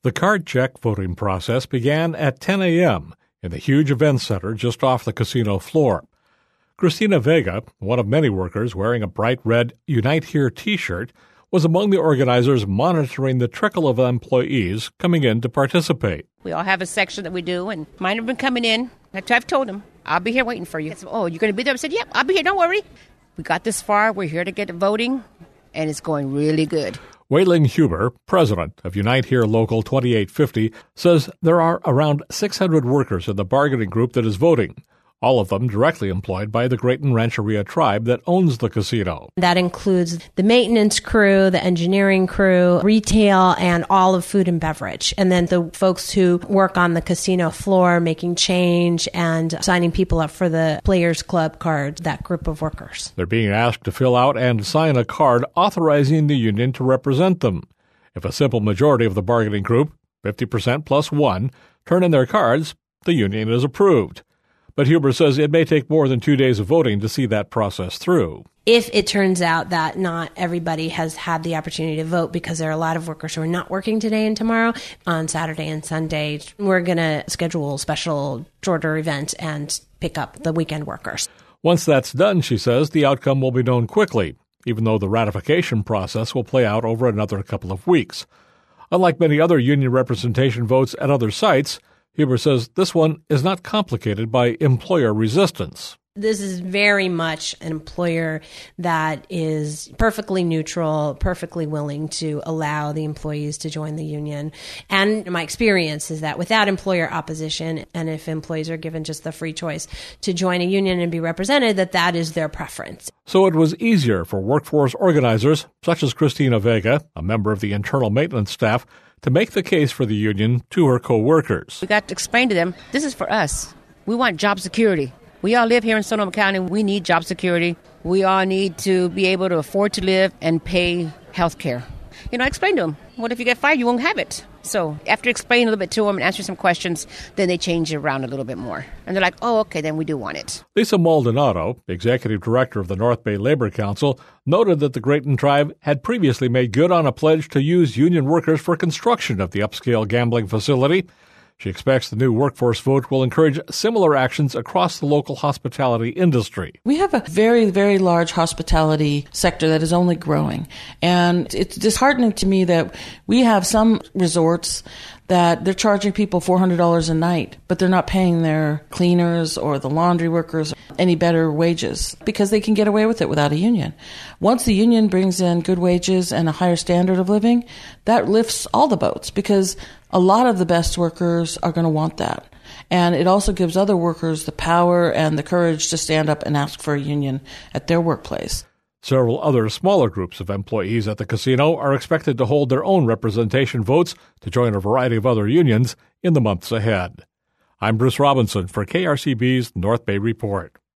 The card check voting process began at 10 a.m. in the huge event center just off the casino floor. Christina Vega, one of many workers wearing a bright red Unite Here t-shirt, was among the organizers monitoring the trickle of employees coming in to participate. We all have a section that we do, and mine have been coming in. I've told them, I'll be here waiting for you. Said, oh, you're going to be there? I said, yep, I'll be here, don't worry. We got this far, we're here to get voting, and it's going really good. Wei-Ling Huber, president of Unite Here Local 2850, says there are around 600 workers in the bargaining group that is voting, all of them directly employed by the Grayton Rancheria tribe that owns the casino. That includes the maintenance crew, the engineering crew, retail, and all of food and beverage. And then the folks who work on the casino floor making change and signing people up for the Players Club cards, that group of workers. They're being asked to fill out and sign a card authorizing the union to represent them. If a simple majority of the bargaining group, 50% plus one, turn in their cards, the union is approved. But Huber says it may take more than 2 days of voting to see that process through. If it turns out that not everybody has had the opportunity to vote because there are a lot of workers who are not working today and tomorrow, on Saturday and Sunday, we're going to schedule a special shorter event and pick up the weekend workers. Once that's done, she says, the outcome will be known quickly, even though the ratification process will play out over another couple of weeks. Unlike many other union representation votes at other sites, Huber says this one is not complicated by employer resistance. This is very much an employer that is perfectly neutral, perfectly willing to allow the employees to join the union. And my experience is that without employer opposition, and if employees are given just the free choice to join a union and be represented, that is their preference. So it was easier for workforce organizers, such as Christina Vega, a member of the internal maintenance staff, to make the case for the union to her co-workers. We got to explain to them, this is for us. We want job security. We all live here in Sonoma County. We need job security. We all need to be able to afford to live and pay health care. I explained to them, what if you get fired? You won't have it. So after explaining a little bit to them and answering some questions, then they change it around a little bit more. And they're like, oh, okay, then we do want it. Lisa Maldonado, executive director of the North Bay Labor Council, noted that the Grayton tribe had previously made good on a pledge to use union workers for construction of the upscale gambling facility. She expects the new workforce vote will encourage similar actions across the local hospitality industry. We have a very, very large hospitality sector that is only growing. And it's disheartening to me that we have some resorts that they're charging people $400 a night, but they're not paying their cleaners or the laundry workers any better wages because they can get away with it without a union. Once the union brings in good wages and a higher standard of living, that lifts all the boats because a lot of the best workers are going to want that. And it also gives other workers the power and the courage to stand up and ask for a union at their workplace. Several other smaller groups of employees at the casino are expected to hold their own representation votes to join a variety of other unions in the months ahead. I'm Bruce Robinson for KRCB's North Bay Report.